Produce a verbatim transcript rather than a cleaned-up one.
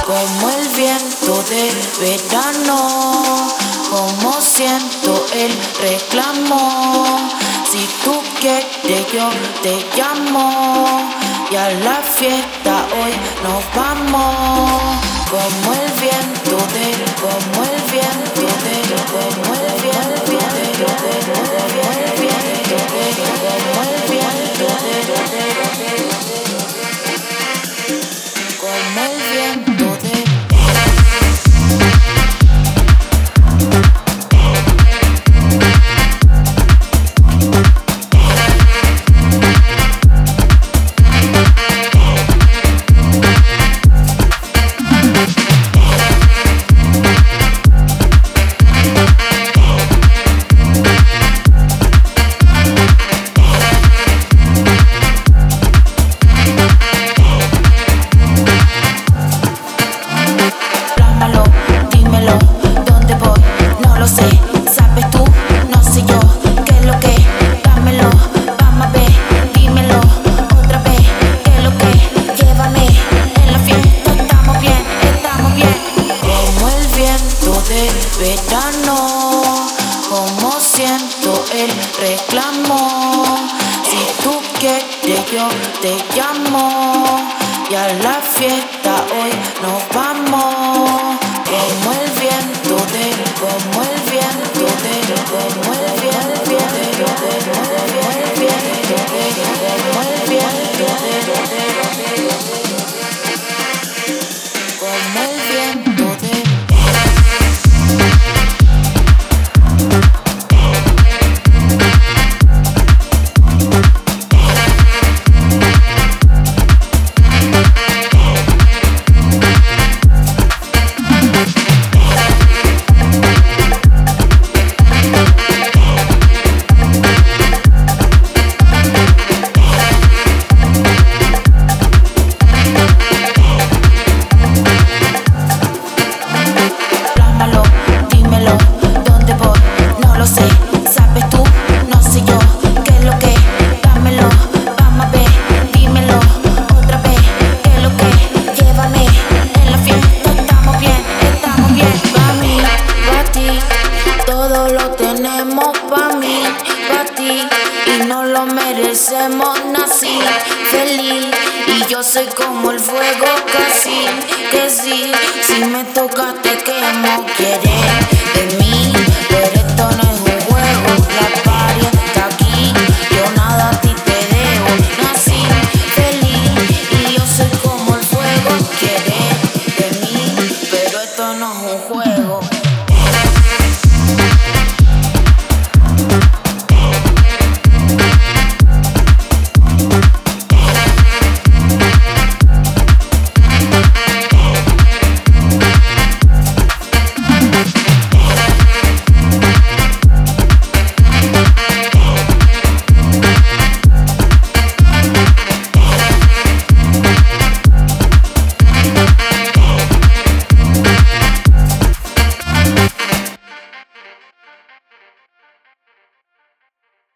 Como el viento de verano, como siento el reclamo. Si tú quieres yo te llamo, y a la fiesta hoy nos vamos. Como el viento de, como el viento de, como el viento de, como el viento de, como el viento de, como el viento de. Verano, como siento el reclamo. Si tú quieres yo te llamo, y a la fiesta hoy nos vamos. Como el viento de, como el viento de, como el viento de, como el viento de, como el viento de, como el viento de. Y no lo merecemos, nací feliz y yo soy como el fuego casi, que sí, si me tocas te quemo, quieres de mí, pero esto no es un juego, la